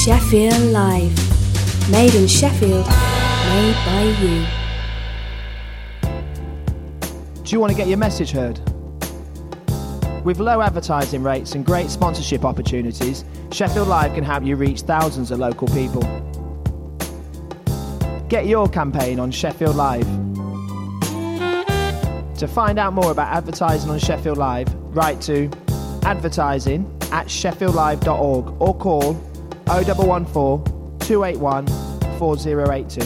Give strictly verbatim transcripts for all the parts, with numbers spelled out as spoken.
Sheffield Live. Made in Sheffield, made by you. Do you want to get your message heard? With low advertising rates and great sponsorship opportunities, Sheffield Live can help you reach thousands of local people. Get your campaign on Sheffield Live. To find out more about advertising on Sheffield Live, write to advertising at sheffield live dot org or call oh one one four, two eight one, four oh eight two.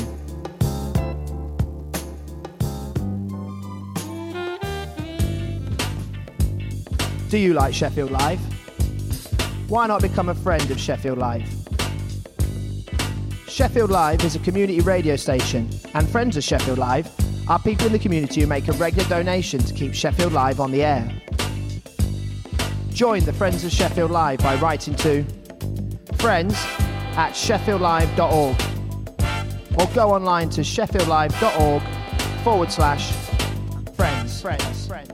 Do you like Sheffield Live? Why not become a friend of Sheffield Live? Sheffield Live is a community radio station, and friends of Sheffield Live are people in the community who make a regular donation to keep Sheffield Live on the air. Join the Friends of Sheffield Live by writing to friends at sheffield live dot org or go online to sheffield live dot org forward slash friends. Friends. Friends.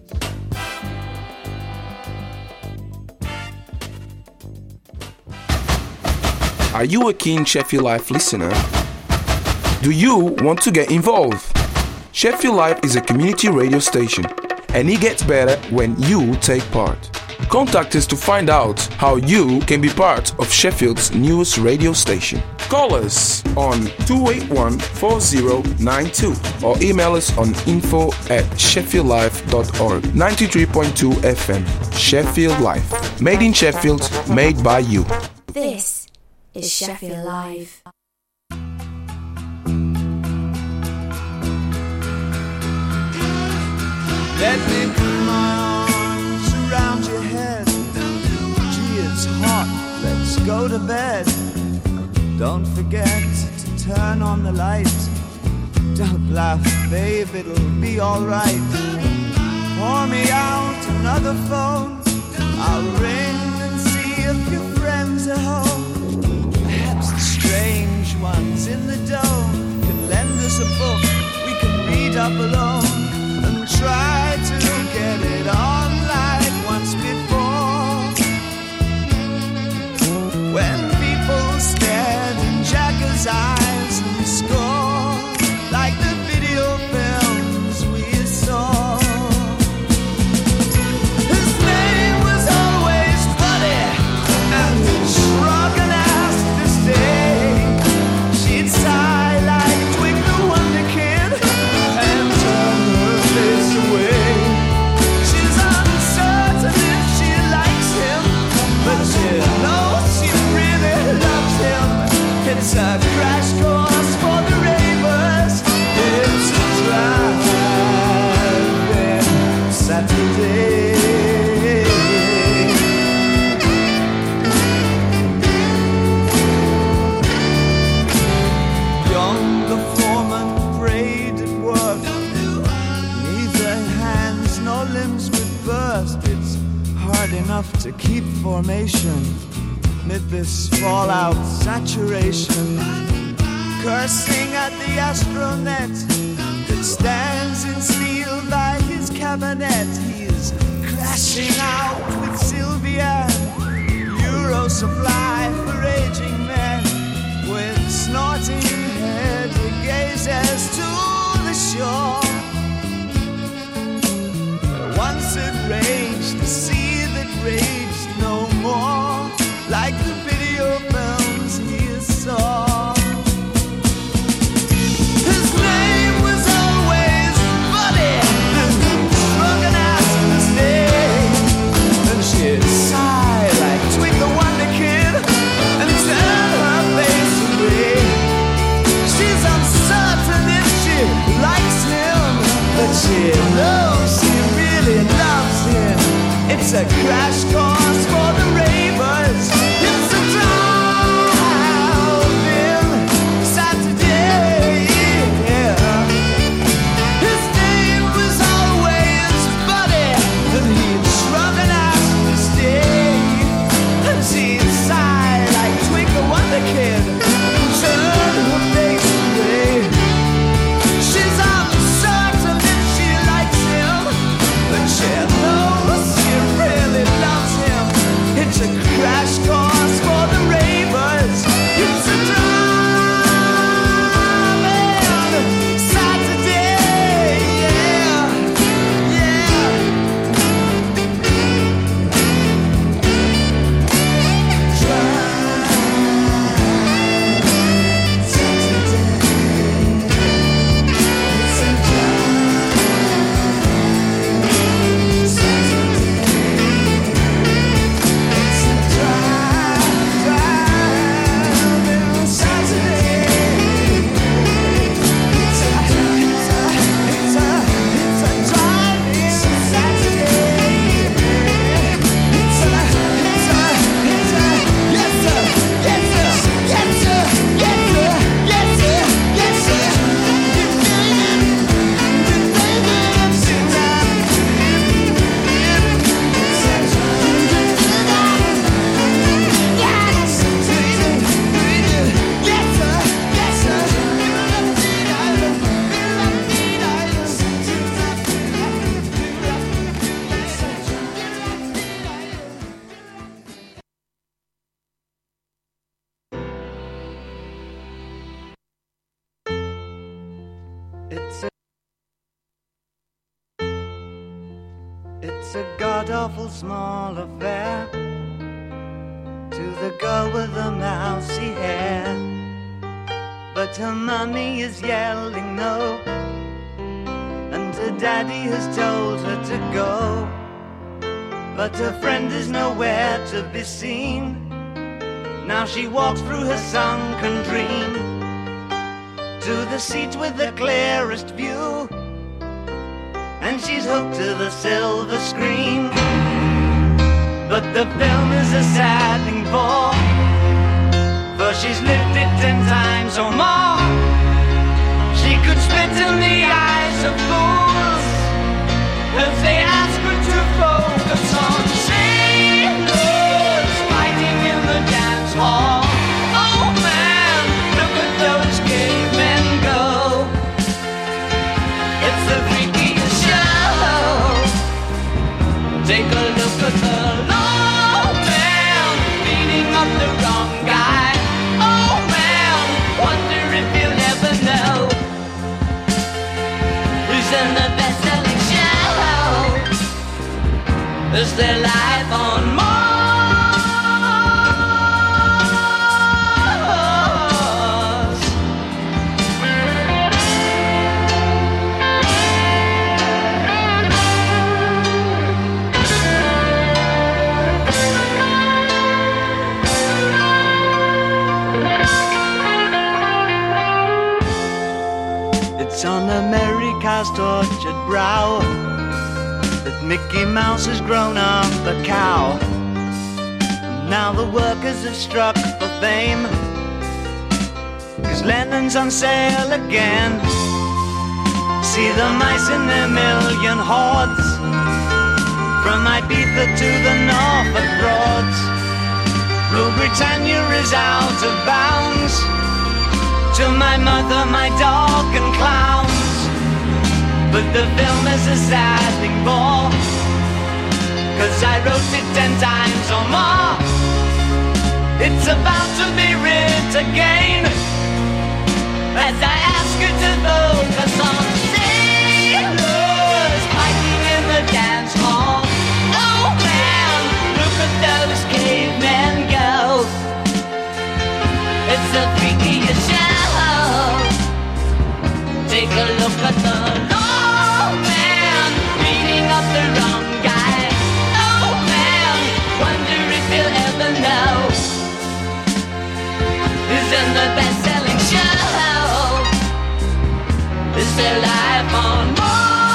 Are you a keen Sheffield Live listener? Do you want to get involved? Sheffield Live is a community radio station, and it gets better when you take part. Contact us to find out how you can be part of Sheffield's newest radio station. Call us on two eight one, four oh nine two or email us on info at sheffield live dot org. ninety-three point two F M, Sheffield Live. Made in Sheffield, made by you. This is Sheffield Live. Let me put my arms around your head. Gee, it's hot, let's go to bed. Don't forget to turn on the light. Don't laugh, babe, it'll be alright. Pour me out another phone. I'll ring and see if your friends are home. Perhaps the strange ones in the dome can lend us a book we can read up alone. Try to get it on like once before. When people stared in Jagger's eyes and scored like the video films we saw. His name was always funny and shrugging ass to stay. She'd sigh like Twig the Wonder Kid and turn her face away. She's uncertain if she likes him, but she knows she really loves him. It's a crash course for the ravers. It's a driving Saturday. Young the foreman prayed at work. Neither hands nor limbs would burst. It's hard enough to keep formation amid this fallout saturation. Cursing at the astronet that stands in steel by his cabinet. He's crashing out with Sylvia. Euro supply for aging men. With snorting head he gazes to the shore. Once it raged, the sea that raged no more, like the video films he saw. His name was always Buddy, drunken ass to stay. And she'd sigh like Twig the Wonder Kid and turn her face away. She's uncertain if she likes him, but she knows she really loves him. It's a It's a god-awful small affair to the girl with the mousy hair, but her mummy is yelling no, and her daddy has told her to go, but her friend is nowhere to be seen. Now she walks through her sunken dream to the seat with the clearest view, and she's hooked to the silver screen. But the film is a sad thing for, for she's lived it ten times or more. She could spit in the eyes of fools if they ask her to focus on sailors fighting in the dance hall. Oh man, look at those cavemen go. It's the freakiest show. Take a look at the low man beating up the wrong guy. Oh man, wonder if you'll ever know who's in the best-selling show. Is their life on Mars? It's on America's tortured brow that Mickey Mouse has grown up a cow. Now the workers have struck for fame, 'cause Lennon's on sale again. See the mice in their million hordes, from Ibiza to the Norfolk Broads. Rule Britannia is out of bounds, to my mother, my dog and clowns. But the film is a sad thing for, 'cause I wrote it ten times or more. It's about to be writ again, as I ask you to focus on sailors fighting in the dance hall. Oh man, look at those cavemen go. It's the freakiest show. Take a look at the low man beating up the wrong guy. Oh man, wonder if you'll ever know who's in the best-selling show. Is their life on Mars?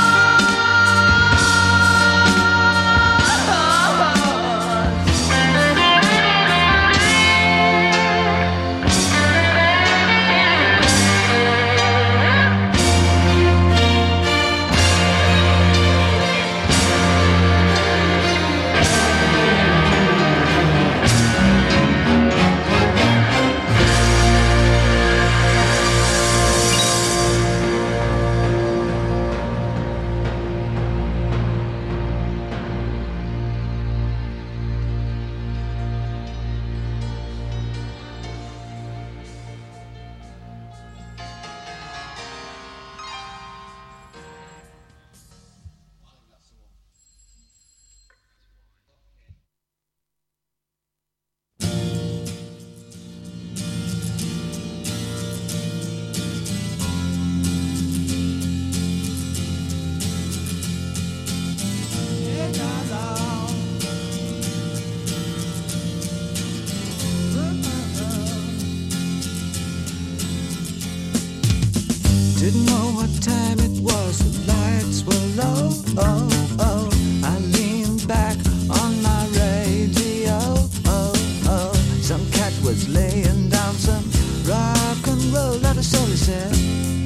Didn't know what time it was, the lights were low. Oh, oh, I leaned back on my radio. Oh, oh, some cat was laying down some rock and roll, that is all he said.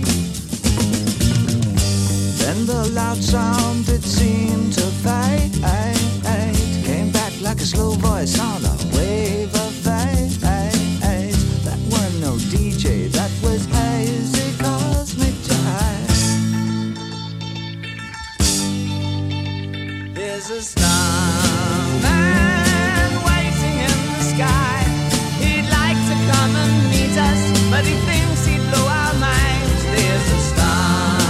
Then the loud sound, it seemed to fade. Came back like a slow voice on a wave of fade. That weren't no D J, that was hazy cosmic jive. There's a starman waiting in the sky. He'd like to come and meet us, but he thinks he'd blow our minds. There's a star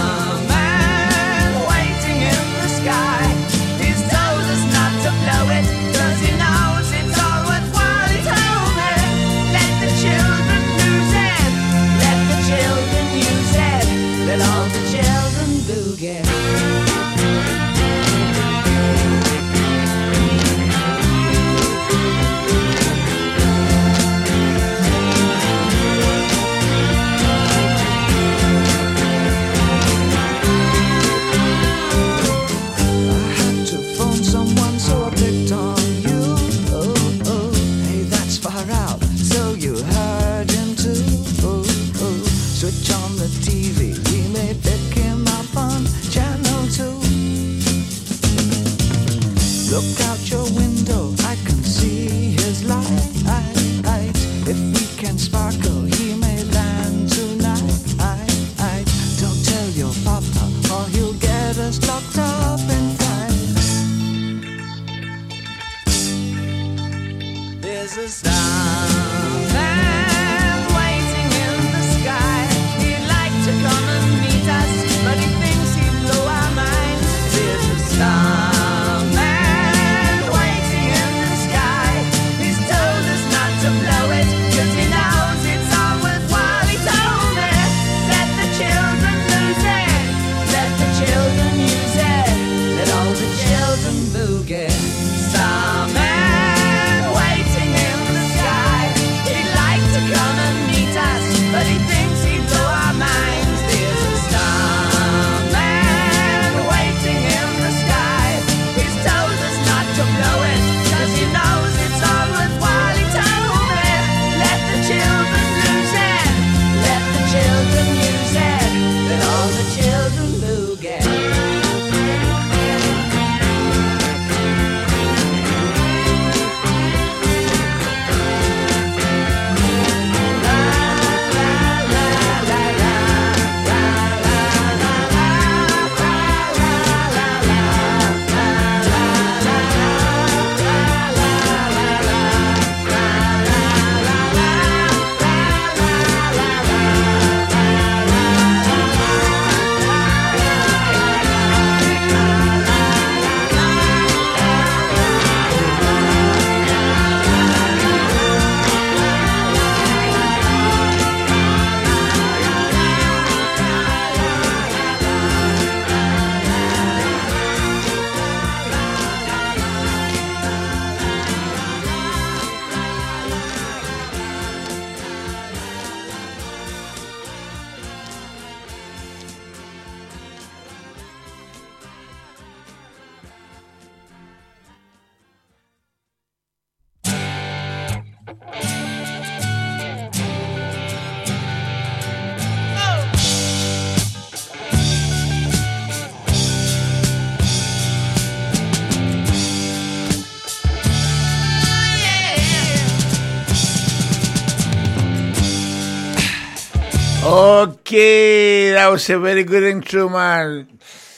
Okay, that was a very good intro, man.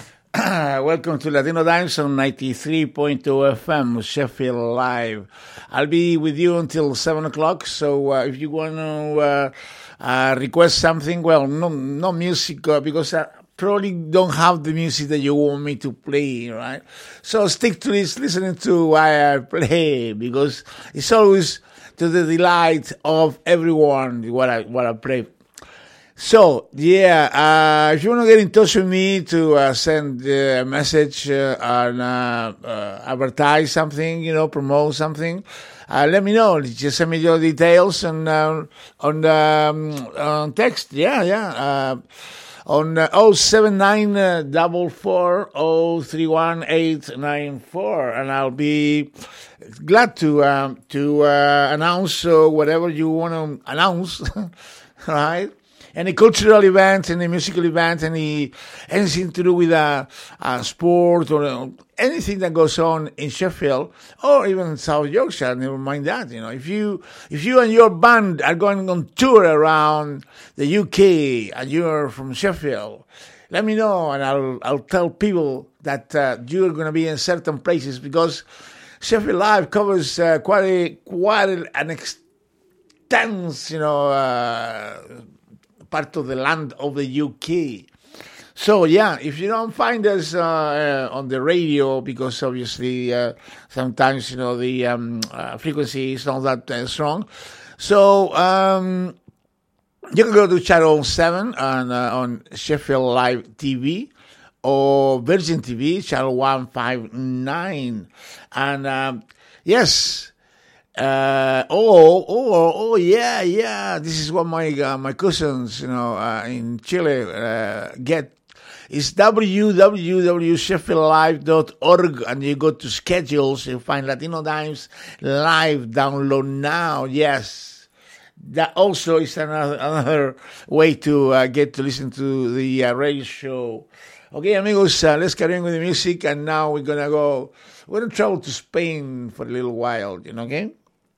Welcome to Latino Dimes on ninety-three point two F M, Sheffield Live. I'll be with you until seven o'clock, so uh, if you want to uh, uh, request something, well, no, no music, uh, because I probably don't have the music that you want me to play, right? So stick to this, listening to why I play, because it's always to the delight of everyone what I, what I play. So, yeah, uh, if you want to get in touch with me to uh, send uh, a message uh, and uh, uh, advertise something, you know, promote something, uh, let me know. Just send me your details on, uh, on, um, on text. Yeah, yeah. Uh, on uh, oh seven nine four four oh three one eight nine four, and I'll be glad to, um, to uh, announce uh, whatever you want to announce, right? Any cultural event, any musical event, any anything to do with a, a sport or uh, anything that goes on in Sheffield or even South Yorkshire, never mind that. You know, if you if you and your band are going on tour around the U K and you're from Sheffield, let me know and I'll I'll tell people that uh, you're going to be in certain places, because Sheffield Live covers uh, quite a, quite an extensive, you know. Uh, part of the land of the U K. So, yeah, if you don't find us uh, uh, on the radio, because obviously uh, sometimes, you know, the um, uh, frequency is not that uh, strong. So, um, you can go to Channel seven on, uh, on Sheffield Live T V or Virgin T V, Channel one fifty-nine. And, um, yes... Uh, oh, oh, oh, yeah, yeah. This is what my uh, my cousins, you know, uh, in Chile uh, get. It's w w w dot sheffield live dot org, and you go to schedules, you find Latino Dimes Live, download now. Yes, that also is another another way to uh, get to listen to the uh, radio show. Okay, amigos, uh, let's carry on with the music, and now we're gonna go. We're gonna travel to Spain for a little while, you know, okay?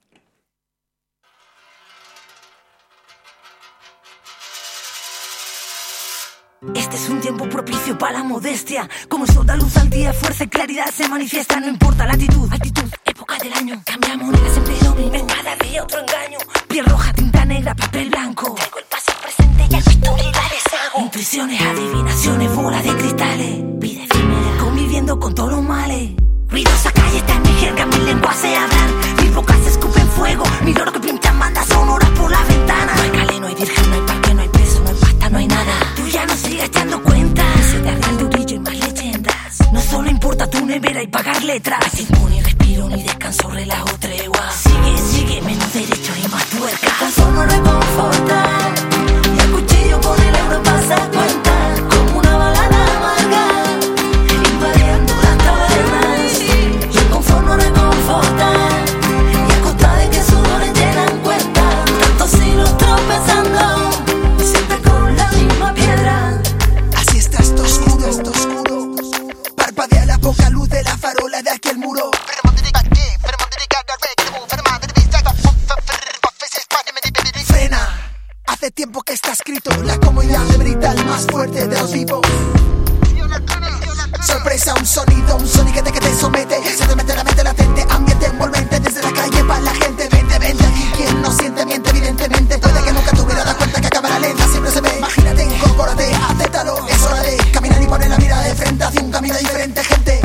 Este es un tiempo propicio para la modestia. Como el sol da luz al día, fuerza y claridad se manifiesta. No importa la actitud, actitud, época del año. Cambia moneda, siempre lo mismo. Cada día otro engaño. Piel roja, tinta negra, papel blanco. Traigo el pasado, presente y el futuro y la deshago. Intuiciones, adivinaciones, bolas de cristales. Vida efímera, conviviendo con todos los males. Ruidosa calle está en mi jerga, mi lengua se hablan. Mis bocas se escupen fuego. Mi loro que pintan bandas sonoras por la ventana. No hay calé, no hay virgen, no hay parque, no hay preso, no hay pasta, no hay nada. Tú ya no sigues echando cuentas. Se te real de orillo y más leyendas. No solo importa tu nevera y pagar letras. Sin ni respiro, ni descanso, relajo, tregua. Sigue, sigue, menos derechos y más tuerca. Tan solo reconforta. Y el cuchillo con el euro pasa cuenta. Como una balada amarga. Invadiendo las tabernas. Y el confort no reconforta. Y a costa de que sudores llenan cuenta. Tantos hilos tropezando. Siempre con la misma piedra. Así está esto oscuro, esto oscuro. Parpadea la poca luz de la farola de aquel muro. Frena. Hace tiempo que está escrito. La comodidad me grita el más fuerte de los vivos. Sorpresa, un sonido, un soniquete que te somete. Se te mete la mente latente, ambiente envolvente. Desde la calle para la gente, vente, vente. Aquí quien no siente, miente evidentemente. Puede que nunca tuviera dado cuenta que cámara lenta siempre se ve. Imagínate, incorpórate, acéptalo. Es hora de caminar y poner la mirada de frente hacia un camino diferente, gente.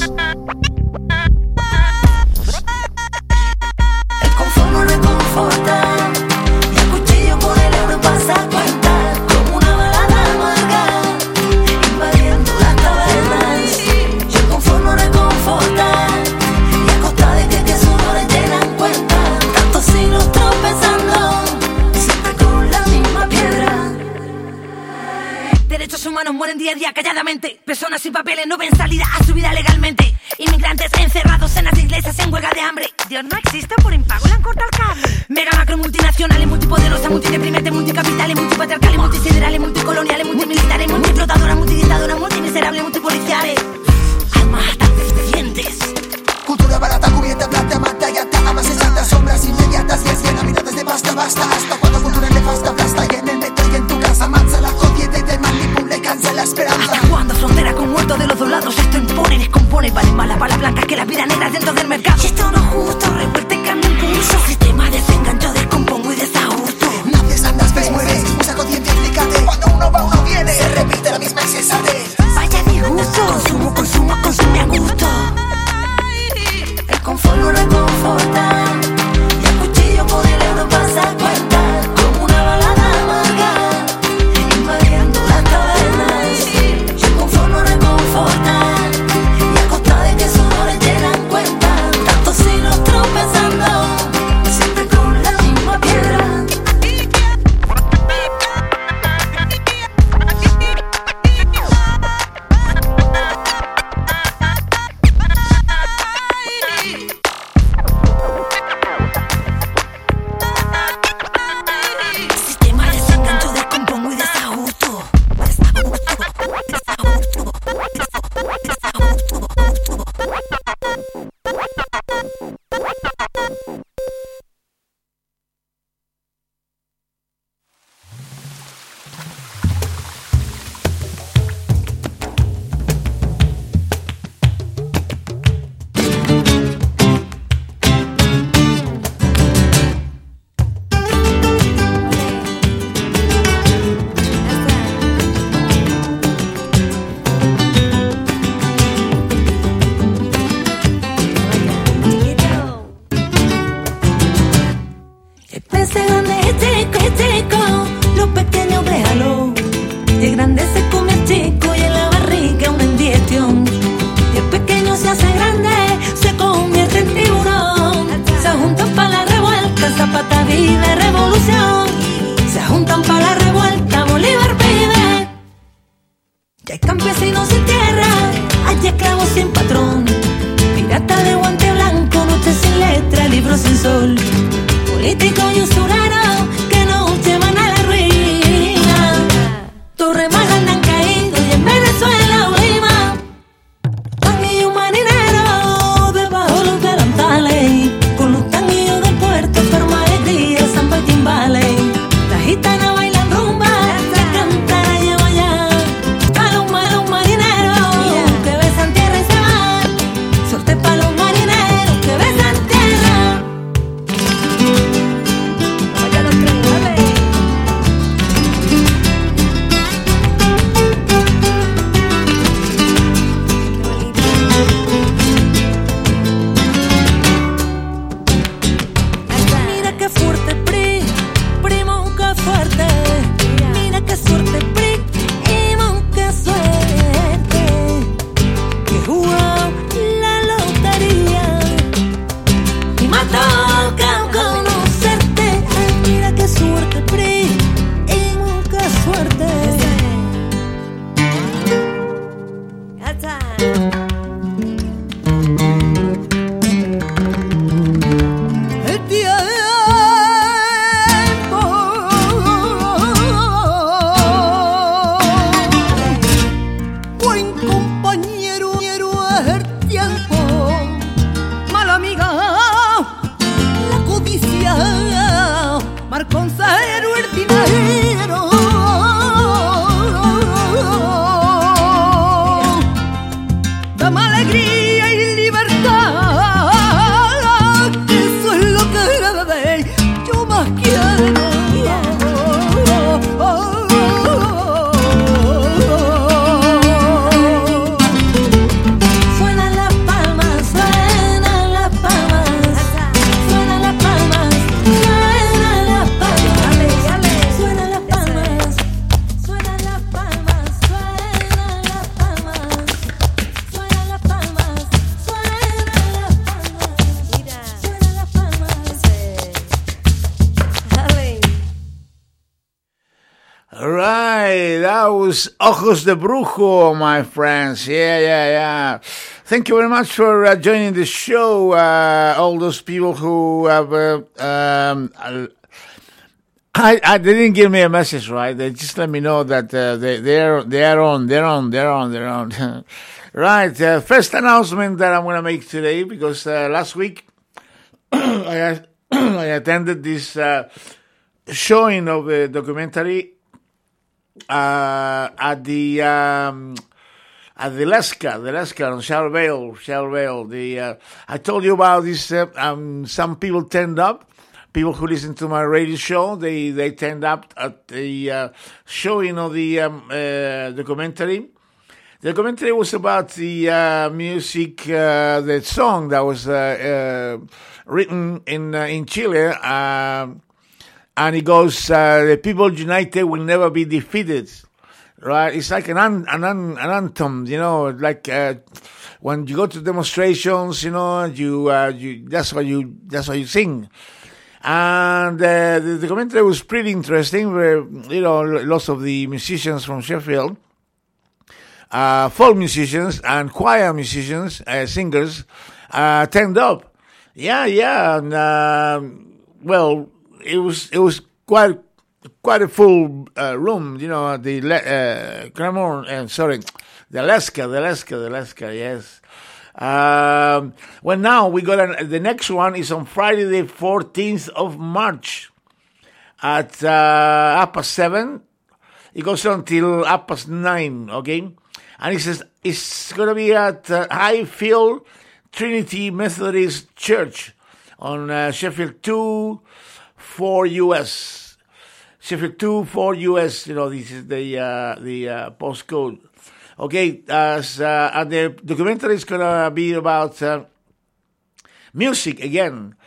El confort no reconforta. Y el cuchillo con el euro pasa cuenta. Como una balada amarga. Invadiendo las tabernas. Y el confort no reconforta. Y a costa de que, que sudores llenan cuenta. Tantos siglos tropezando. Siempre con la misma piedra. Derechos humanos mueren día a día calladamente. Personas sin papeles no ven salida a su vida legalmente. Inmigrantes encerrados en las iglesias en huelga de hambre. Dios no existe, por impago le han cortado el cable. Mega macro multinacionales, multipoderosas, multideprimente, multicapitales, multipatriarcales, multisiderales, multicoloniales, multimilitares, multiexplotadoras, multidictadoras, multimiserables, multipoliciales. Almas tan deficientes. Cultura barata, cubierta, plata, mata y ata. Amas exactas, sombras inmediatas. Y es que la vida desde basta, basta. Hasta cuando cultura nefasta, aplasta. Y en el metro y en tu casa. hace grande es chico, es chico. Los pequeños déjalo. Y el grande se come al chico y en la barriga una indigestión. Y el pequeño se hace grande, se convierte en tiburón. Se juntan para la revuelta, Zapata vive revolución. Se juntan para la revuelta, Bolívar vive. Ya hay campesinos sin tierra, hay esclavos sin patrón. Pirata de guante blanco, noche sin letra, libro sin sol. Político y usurero que nos llevan a la ruina. Torres más grandes han caído y en Venezuela Lima. Tanguillo un marinero debajo los delantales, con los tanguillos del puerto, forma alegría, samba y timbales. La gitana bailan rumba, la canta la llevo allá. Pa' los malos marineros que besan tierra y se van. Suerte pa' los marineros que besan tierra. Vaya los tres, dale. Mira qué fuerte Pri, primo qué fuerte. Mira qué suerte Pri, primo qué suerte. Que jugó la lotería y me ha tocado conocerte. Ay, mira qué suerte Pri, primo qué suerte. El tiempo buen compañero es el tiempo, mala amiga la codicia, mal consejero el dinero. Dame alegría y libertad, eso es lo que yo más quiero. Suenan las palmas, suenan las palmas, suenan las palmas, suenan las palmas, suenan las palmas, suenan las palmas, suenan las palmas. Suenan las palmas, suenan las palmas, mira, suenan las palmas. Dale. All right, that was Ojos de Brujo, my friends. Yeah, yeah, yeah. Thank you very much for uh, joining the show. Uh, all those people who have, uh, um, I, I, they didn't give me a message, right? They just let me know that uh, they, they're, they're on, they're on, they're on, they're on. Right. Uh, first announcement that I'm going to make today, because uh, last week I, I attended this uh, showing of a documentary uh, at the um, at the Lesca, the Lesca on Shell Vale, Shell Vale. The uh, I told you about this. Uh, um, some people turned up. People who listen to my radio show, they they turned up at the uh, showing of the um, uh, documentary. The documentary was about the uh, music, uh, the song that was uh, uh, written in uh, in Chile. Uh, And it goes, uh, the people united will never be defeated, right? It's like an an, an, an anthem, you know, like, uh, when you go to demonstrations, you know, you, uh, you, that's what you, that's what you sing. And, uh, the, the documentary was pretty interesting, where, you know, lots of the musicians from Sheffield, uh, folk musicians and choir musicians, uh, singers, uh, turned up. Yeah, yeah, and, uh, well, It was it was quite quite a full uh, room, you know. The uh, Cremor, uh, sorry, the Lesca, the Lesca, the Lesca, yes. Um, well, now we got an, the next one is on Friday, the fourteenth of March, at uh, half past seven. It goes on till half past nine, okay. And it says it's gonna be at uh, Highfield Trinity Methodist Church on uh, Sheffield two. four U S Sheffield two four U S, you know, this is the uh, the uh, postcode. Okay, as uh, and the documentary is gonna be about uh, music again,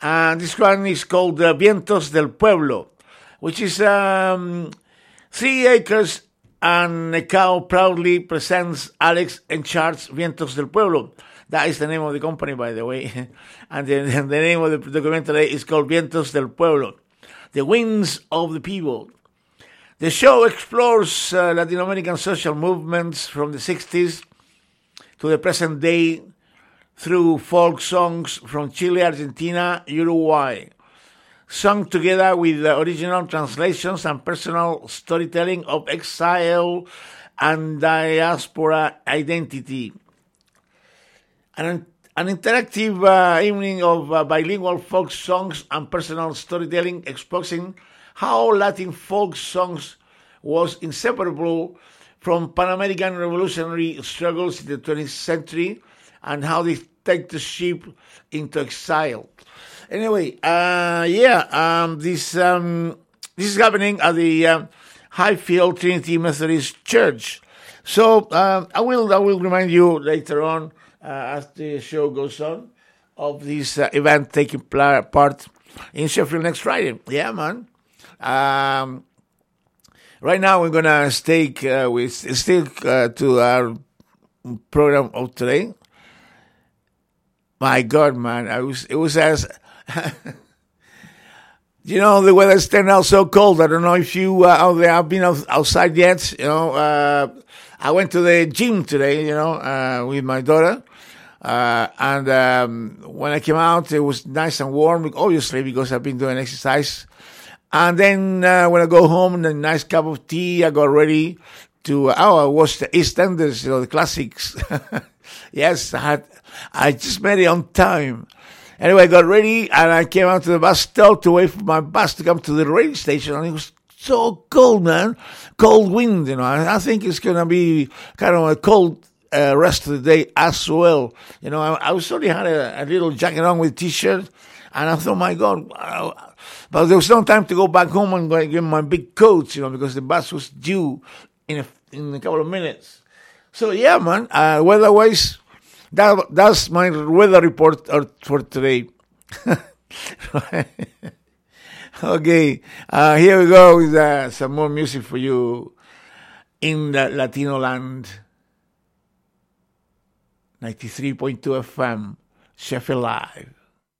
And this one is called uh, Vientos del Pueblo, which is um, three acres and a cow proudly presents Alex and Charles Vientos del Pueblo. That is the name of the company, by the way. And the, the name of the documentary is called Vientos del Pueblo, The Winds of the People. The show explores uh, Latin American social movements from the sixties to the present day through folk songs from Chile, Argentina, Uruguay, sung together with the original translations and personal storytelling of exile and diaspora identity. An, an interactive uh, evening of uh, bilingual folk songs and personal storytelling exposing how Latin folk songs was inseparable from Pan-American revolutionary struggles in the twentieth century and how they dictatorship into exile. Anyway, uh, yeah, um, this um, this is happening at the um, Highfield Trinity Methodist Church. So uh, I will I will remind you later on uh, as the show goes on of this uh, event taking pl- part in Sheffield next Friday. Yeah, man. Um, right now we're gonna stick uh, with stick uh, to our program of today. My God, man, I was it was as you know, the weather's turned out so cold. I don't know if you uh, out there have been out, outside yet. You know, uh, I went to the gym today. You know, uh, with my daughter, uh, and um, when I came out, it was nice and warm. Obviously, because I've been doing exercise. And then uh, when I go home, a nice cup of tea. I got ready to. Uh, oh, I watched the EastEnders, you know, the classics. Yes, I had. I just made it on time. Anyway, I got ready and I came out to the bus stop to wait for my bus to come to the radio station. And it was so cold, man. Cold wind, you know. I, I think it's going to be kind of a cold uh, rest of the day as well. You know, I, I was only had a, a little jacket on with a t-shirt. And I thought, my God. Uh, but there was no time to go back home and go and get my big coats, you know, because the bus was due in a, in a couple of minutes. So, yeah, man. Uh, weather-wise, That, that's my weather report for today. Okay, uh, here we go with uh, some more music for you in the Latino land. ninety-three point two F M, Sheffield Live.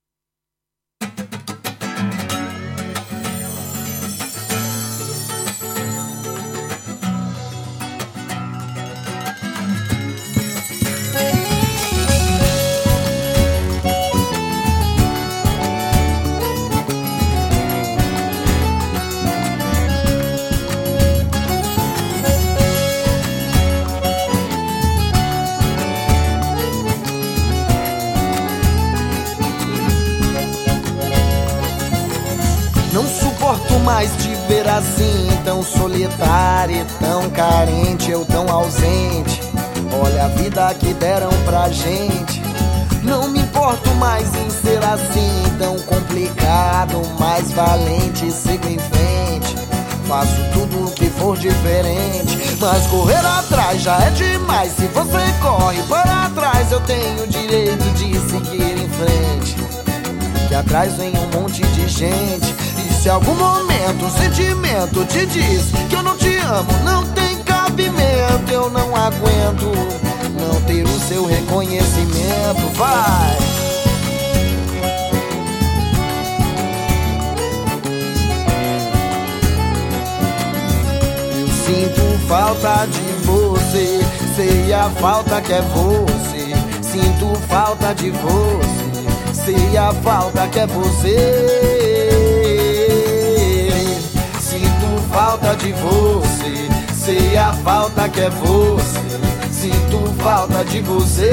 Mais te ver assim, tão solitária, tão carente, eu tão ausente. Olha a vida que deram pra gente. Não me importo mais em ser assim, tão complicado, mais valente, sigo em frente. Faço tudo o que for diferente, mas correr atrás já é demais. Se você corre para trás, eu tenho o direito de seguir em frente. Que atrás vem um monte de gente. Se algum momento um sentimento te diz que eu não te amo, não tem cabimento. Eu não aguento não ter o seu reconhecimento. Vai! Eu sinto falta de você, sei a falta que é você. Sinto falta de você, sei a falta que é você. Falta de você, sei a falta que é você. Sinto falta de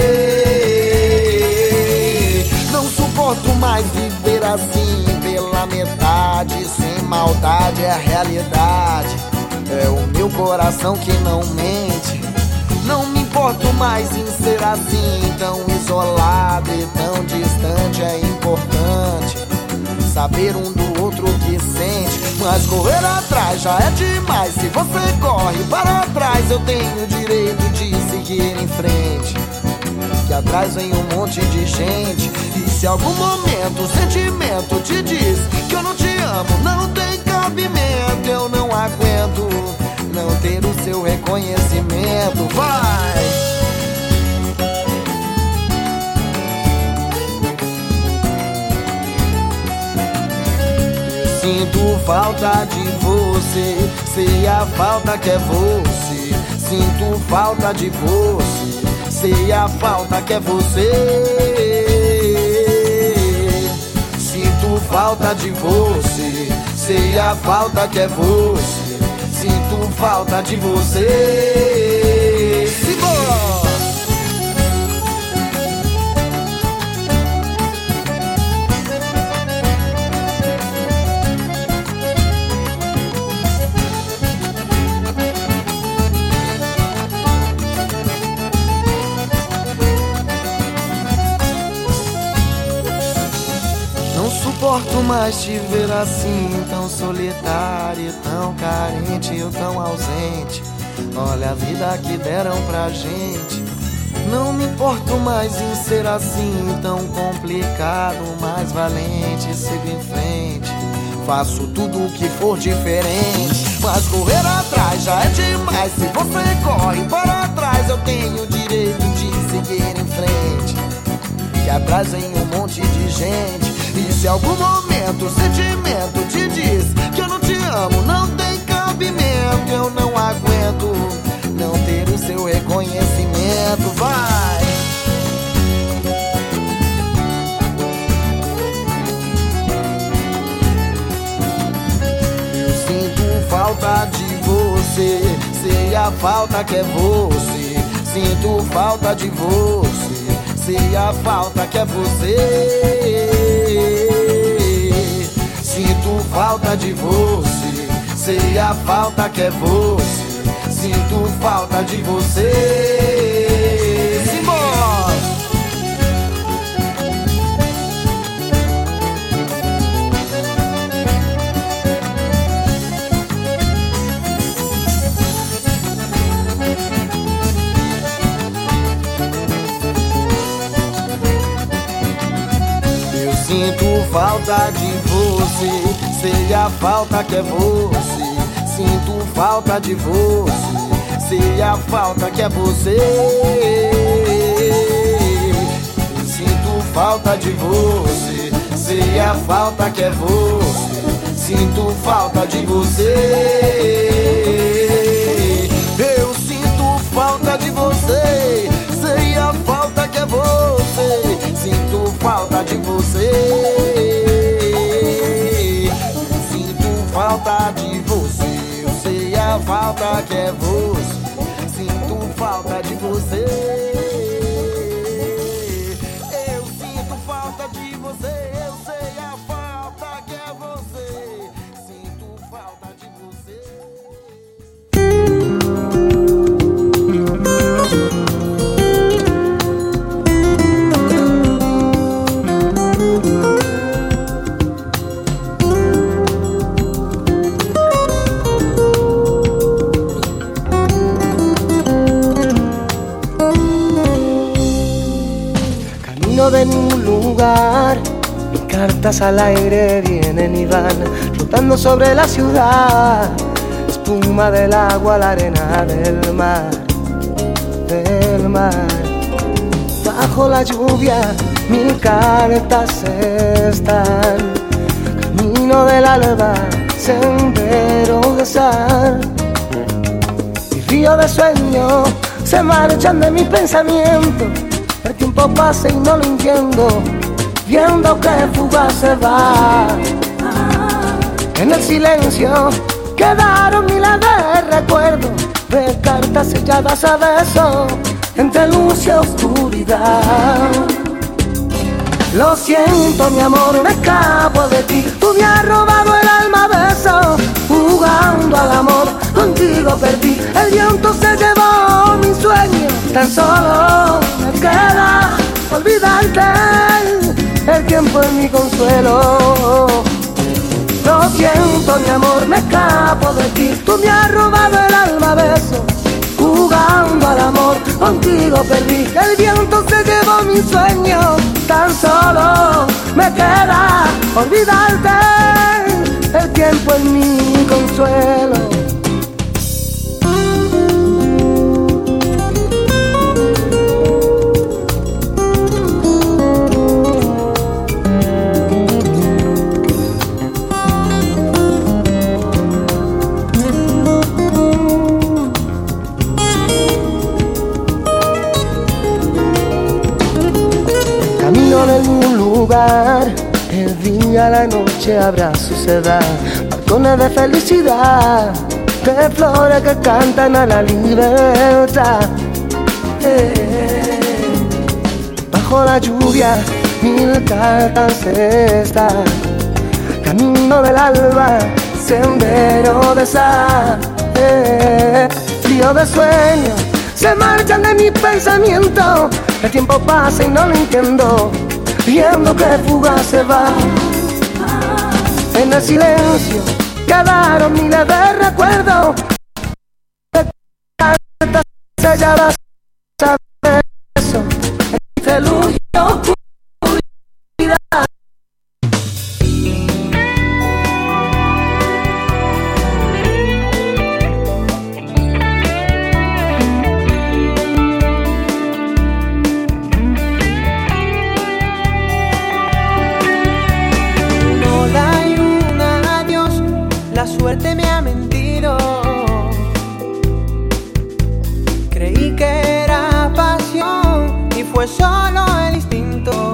você. Não suporto mais viver assim, pela metade, sem maldade, é a realidade. É o meu coração que não mente. Não me importo mais em ser assim, tão isolado e tão distante. É importante saber um do outro que sente, mas correr atrás já é demais. Se você corre para trás, eu tenho o direito de seguir em frente. Que atrás vem um monte de gente, e se algum momento o sentimento te diz que eu não te amo, não tem cabimento. Eu não aguento não ter o seu reconhecimento. Vai! Sinto falta de você, sei a falta que é você. Sinto falta de você, sei a falta que é você. Sinto falta de você, sei a falta que é você. Sinto falta de você. Simbora! Não suporto mais te ver assim, tão solitário, tão carente, eu tão ausente. Olha a vida que deram pra gente. Não me importo mais em ser assim, tão complicado, mais valente, sigo em frente. Faço tudo o que for diferente, mas correr atrás já é demais. Se você corre para trás, eu tenho o direito de seguir em frente. Que atrás vem um monte de gente. E se algum momento o sentimento te diz que eu não te amo, não tem cabimento. Eu não aguento não ter o seu reconhecimento. Vai! Eu sinto falta de você, sei a falta que é você. Sinto falta de você, sei a falta que é você. Sinto falta de você, sei a falta que é você. Sinto falta de você. Simbora! Sinto falta de você, sei a falta que é você. Sinto falta de você, sei a falta que é você. Sinto falta de você, sei a falta que é você. Sinto falta de você. Eu sinto falta de você, sei a falta que é você. Sinto falta de você. Sinto falta de você, eu sei a falta que é você. Sinto falta de você. Eu sinto falta de você, eu sei a falta que é você. Sinto falta de você. De ningún lugar, mis cartas al aire vienen y van, flotando sobre la ciudad, espuma del agua, la arena del mar, del mar. Bajo la lluvia mil cartas están, camino del alba, sendero de sal. Y río de sueño se marchan de mi pensamiento. El tiempo pasa y no lo entiendo, viendo que fugaz se va. En el silencio quedaron miles de recuerdos, de cartas selladas a besos, entre luz y oscuridad. Lo siento mi amor, me escapo de ti, tú me has robado el alma a besos, jugando al amor, contigo perdí, el viento se llevó mi sueño, tan solo me queda olvidarte, el tiempo es mi consuelo. Lo siento mi amor, me escapo de ti, tú me has robado el alma a besos, jugando al amor, contigo perdí. El viento se llevó mi sueño, tan solo me queda olvidarte. El tiempo es mi consuelo. Camino en algún lugar, el día, la noche habrá su sedad, balcones de felicidad, de flores que cantan a la libertad. Eh, bajo la lluvia, mil cartas están, camino del alba, sendero de sal, eh, frío de sueño, se marchan de mi pensamiento. El tiempo pasa y no lo entiendo, viendo que fugaz se va. En el silencio quedaron miles de recuerdos, de cartas selladas a besos, entre luz y oscuridad. La suerte me ha mentido. Creí que era pasión y fue solo el instinto.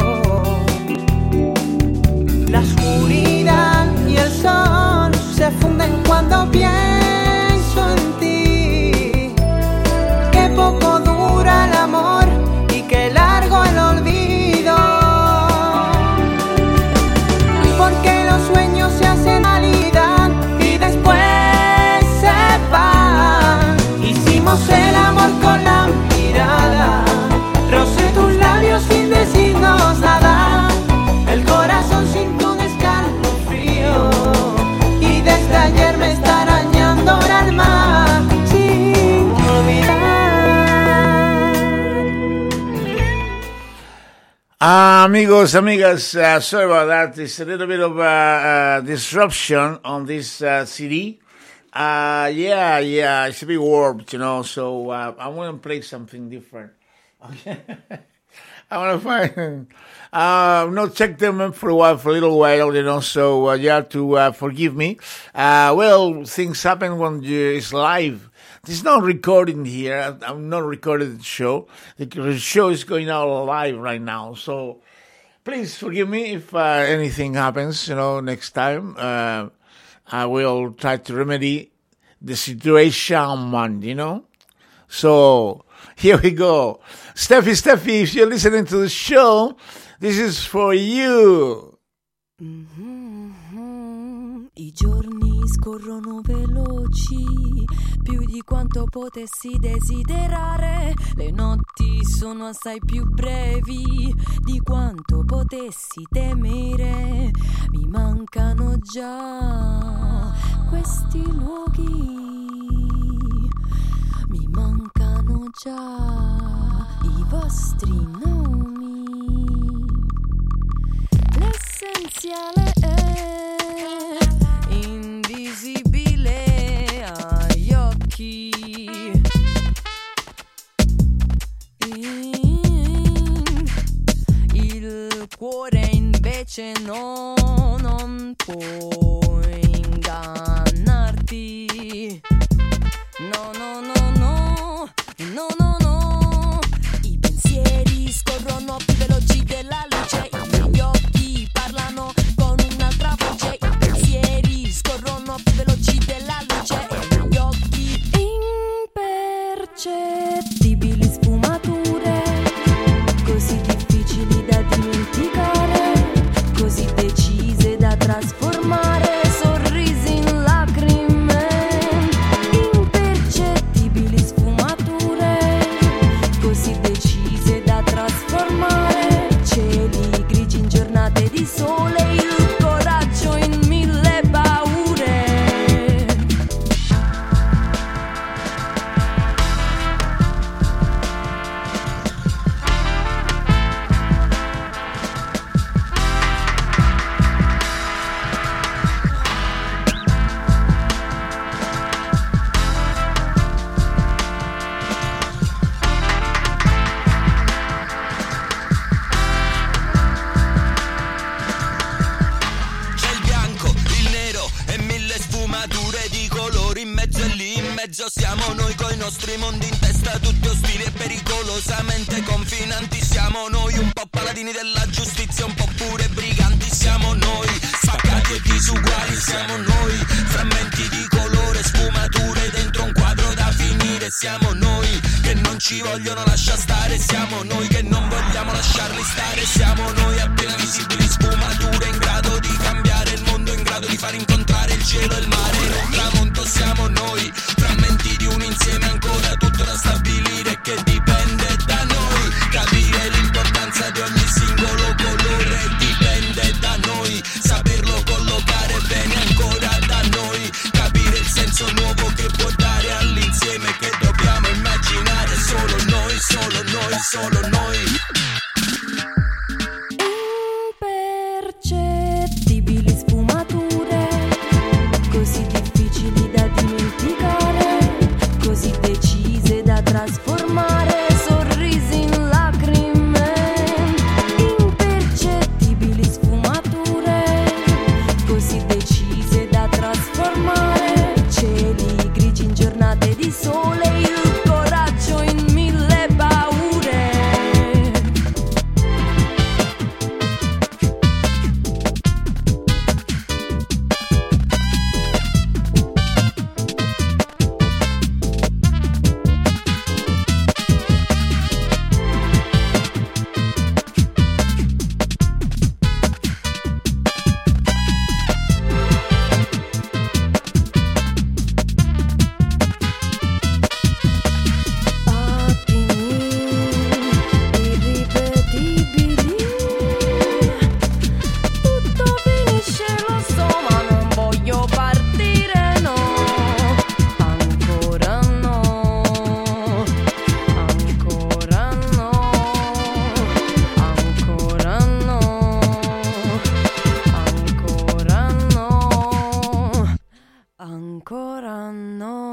La oscuridad y el sol se funden cuando pienso en ti. Qué poco dura el amor y qué largo el olvido. Porque los sueños se hacen realidad y después se van. Hicimos el amor con la mirada, rocé tus labios sin decirnos nada. El corazón sintió un escalofrío y desde ayer me está arañando el alma sin olvidar. Uh, amigos, amigas, uh, sorry about that. It's a little bit of a uh, uh, disruption on this uh, C D. Uh, yeah, yeah, it's a bit warped, you know, so uh, I want to play something different. Okay. I want to find, uh, I've not checked them for a while, for a little while, you know, so uh, you have to uh, forgive me. Uh, well, things happen when you, it's live. It's not recording here. I'm not recording the show. The show is going out live right now. So please forgive me if uh, anything happens, you know, next time. Uh, I will try to remedy the situation, you know. So here we go. Steffi, Steffi, if you're listening to the show, this is for you. Mm-hmm. I giorni scorrono veloci, più di quanto potessi desiderare. Le notti sono assai più brevi di quanto potessi temere. Mi mancano già questi luoghi, mi mancano già i vostri nomi. L'essenziale è invisibile agli occhi. Il cuore invece no, non può ingannarti. No, no, no, no, no, no, no. I pensieri scorrono più veloci della luce. I miei occhi parlano con un'altra voce. I pensieri scorrono più veloci della luce. I miei occhi impercettibili sfumature, così difficili da dimenticare, così decise da trasformare. Sorrisi in lacrime, impercettibili sfumature, così decise da trasformare. Cieli grigi in giornate di sole, il coraggio in mille paure. sfumature di colori in mezzo e lì in mezzo siamo noi coi nostri mondi in testa, tutti ostili e pericolosamente confinanti. Siamo noi un po' paladini della giustizia, un po' pure briganti. Siamo noi spaccati e disuguali, siamo noi frammenti di colore, sfumature dentro un quadro da finire. Siamo noi che non ci vogliono lasciare stare, siamo noi che non vogliamo lasciarli stare. Siamo noi appena visibili, sfumature in grado di cambiare il mondo, in grado di far incontrare il cielo e il mare in un tramonto. Siamo noi frammenti di un insieme ancora tutto da stabilire, che dipende da noi. Capire l'importanza di ogni singolo colore dipende da noi, saperlo collocare bene ancora da noi. Capire il senso nuovo che può dare all'insieme che dobbiamo immaginare solo noi, solo noi, solo noi. Impercettibili sfumature, così difficili da dimenticare, così decise da trasformare sorrisi in lacrime. Impercettibili sfumature, così decise da trasformare cieli grigi in giornate di sole, il coraggio in mille paure. Irripetibili, tutto finisce, lo so, ma non voglio partire, no, ancora no, ancora no, ancora no, ancora no, ancora no.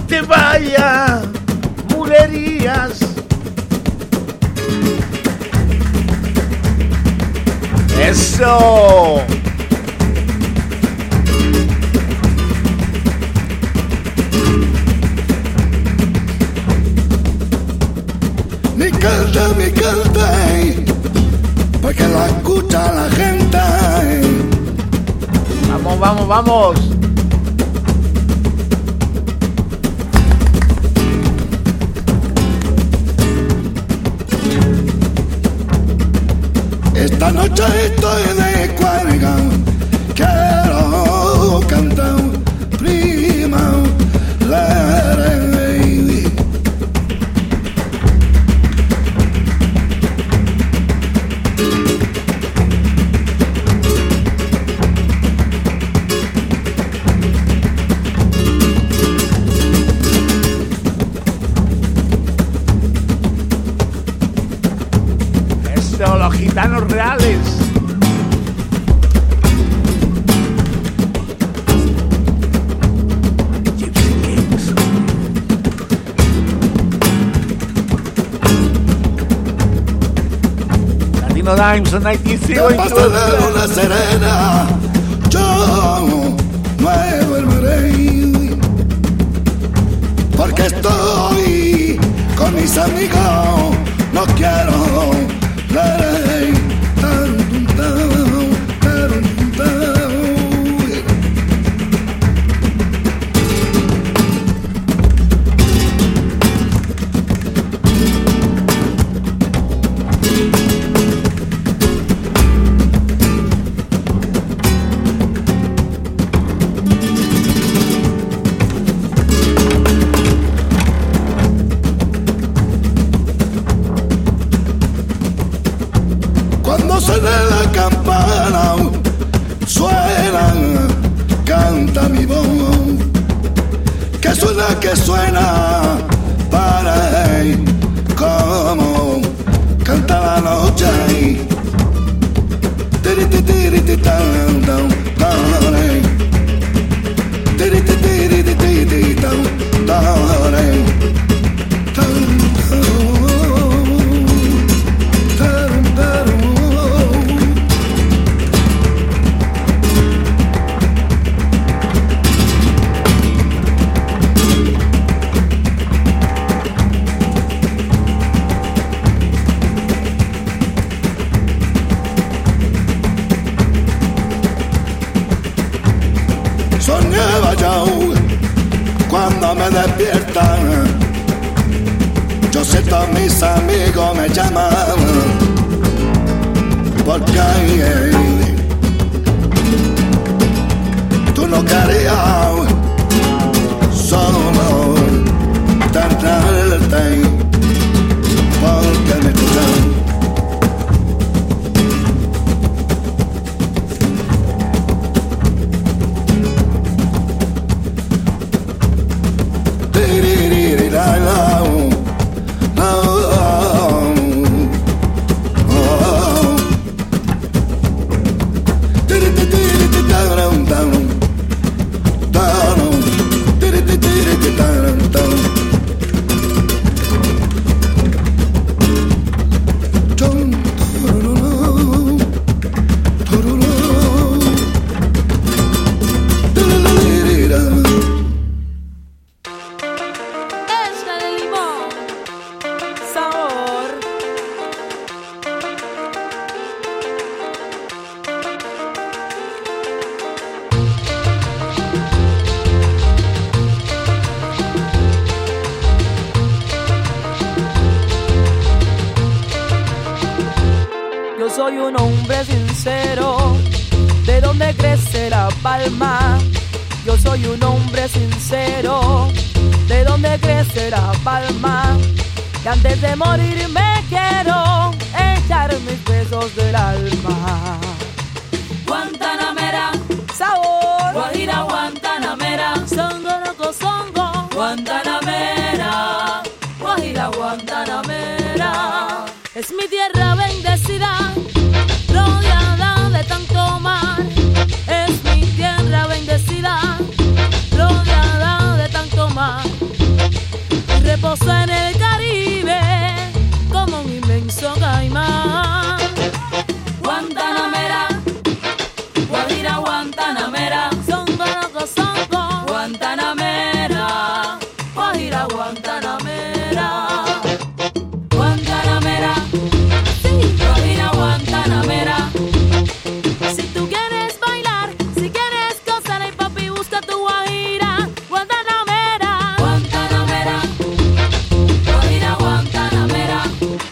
te vayas, bulerías. Eso. Mi canta, mi canta, porque la escucha la gente. Vamos, vamos, vamos. Esta noche estoy de cuerda, quiero cantar prima, lady. Eso, los gitanos reales. Latino Dimes on noventa y cinco Te paso de una serena, yo me volveré, porque estoy con mis amigos, no quiero leer. Cuando suena la campana, suena, canta mi voz, que suena, que suena, para él, como canta la noche. Tiri, tiri, tiri, tiri, tan, tan, tan, eh. Tiri, tiri, tiri, tiri, tiri, tan, tan, eh. Tan, tan. Soñaba yo cuando me despiertan, yo siento a mis amigos me llaman, porque eh, tú no querías solo tratarte, porque me escuchan. Soy un hombre sincero, de donde crece la palma. Yo soy un hombre sincero, de donde crece la palma. Y antes de morir me quiero echar mis besos del alma. Guantanamera, sabor. Guajira Guantanamera, Songo songo. Guantanamera, Guajira Guantanamera. Es mi tierra bendecida, rodeada de tanto mar. Es mi tierra bendecida, rodeada de tanto mar. goza en el Caribe como un inmenso caimán. Guantanamera, Guajira Guantanamera, songo loco songo, Guantanamera, Guajira Guantanamera, Guantanamera, sí, Guajira Guantanamera. si tú quieres bailar, si quieres gozar, ay papi busca tu Guajira Guantanamera, Guantanamera, Guajira Guantanamera.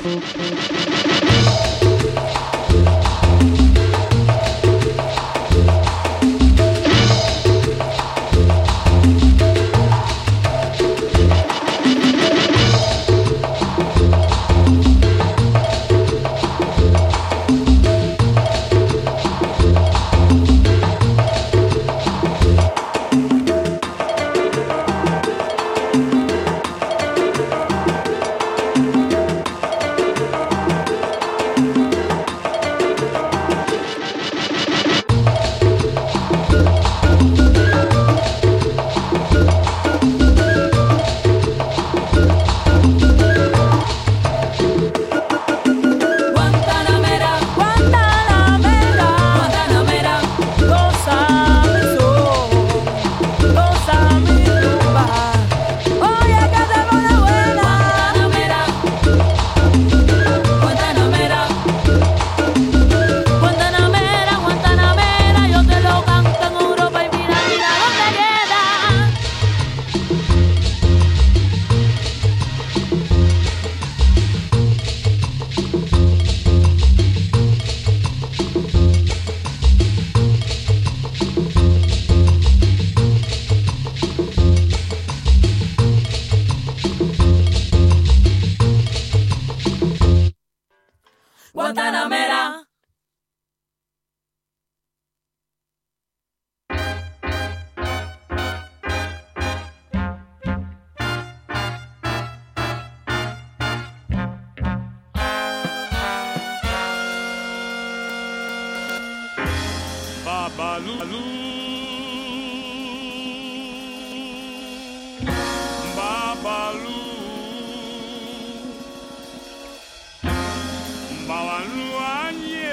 Guantanamera, Guantanamera, Guantanamera, goza mi sol, goza mi rumba, oye que te pone buena. Guantanamera, Guantanamera, Guantanamera, Guantanamera, yo te lo canto en Europa y mira, mira dónde queda. Guantanamera. Babalu, Babalu, Babalu anye,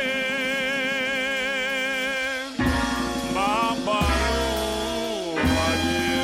Babalu anye.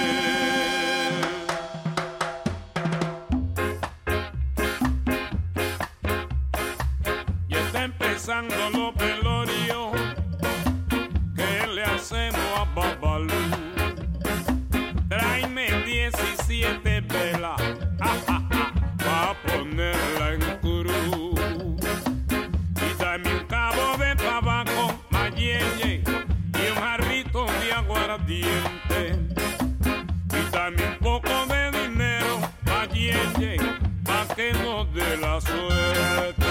Ya está empezando lo pelorio. ¿Qué le hacemos a Babalu? Tráeme diecisiete velas para ponerla en curú. Y dame un cabo de tabaco, mayelle, y un jarrito de aguardiente. Y dame un poco de dinero, mayelle, pa' que nos dé la suerte.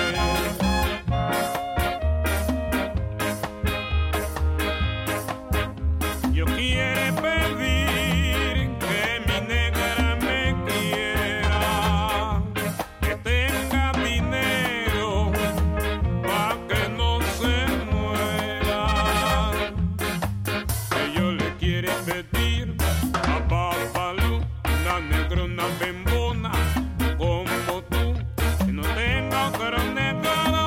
Yo quiero pedir que mi negra me quiera, que tenga dinero pa' que no se muera. Que yo le quiero pedir a Babalu una negra, una bembona como tú, que no tenga otra negra.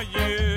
ayer.